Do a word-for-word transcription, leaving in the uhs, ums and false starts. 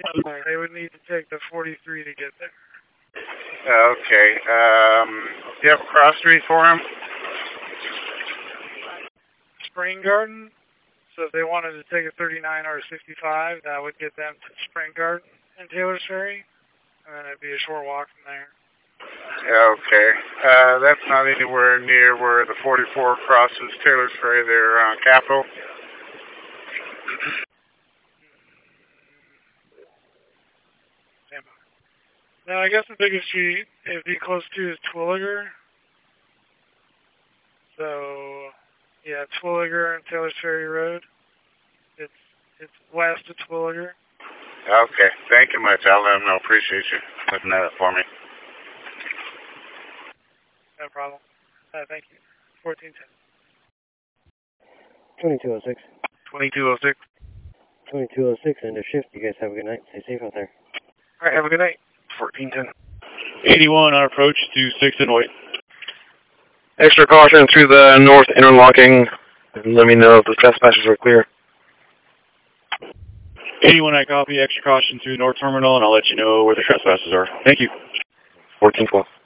They would need to take the forty-three to get there. Okay. Um, do you have a cross street for him? Spring Garden. So if they wanted to take a thirty-nine or a sixty-five, that would get them to Spring Garden and Taylor's Ferry. And then it'd be a short walk from there. Okay. Uh, that's not anywhere near where the forty-four crosses Taylor's Ferry there on Capitol. Now, I guess the biggest street it'd be close to is Twilliger. So, yeah, Twilliger and Taylor's Ferry Road. It's it's west of Twilliger. Okay. Thank you much. I'll let them know. Appreciate you looking at it for me. No problem. Uh, thank you. fourteen ten. twenty-two oh six. twenty-two oh six. twenty-two oh six, end of shift. You guys have a good night. Stay safe out there. All right, have a good night. fourteen ten. eighty-one on approach to six and white. Extra caution through the north interlocking. And let me know if the trespassers are clear. eighty-one, I copy. Extra caution through North Terminal, and I'll let you know where the trespassers are. Thank you. fourteen twelve.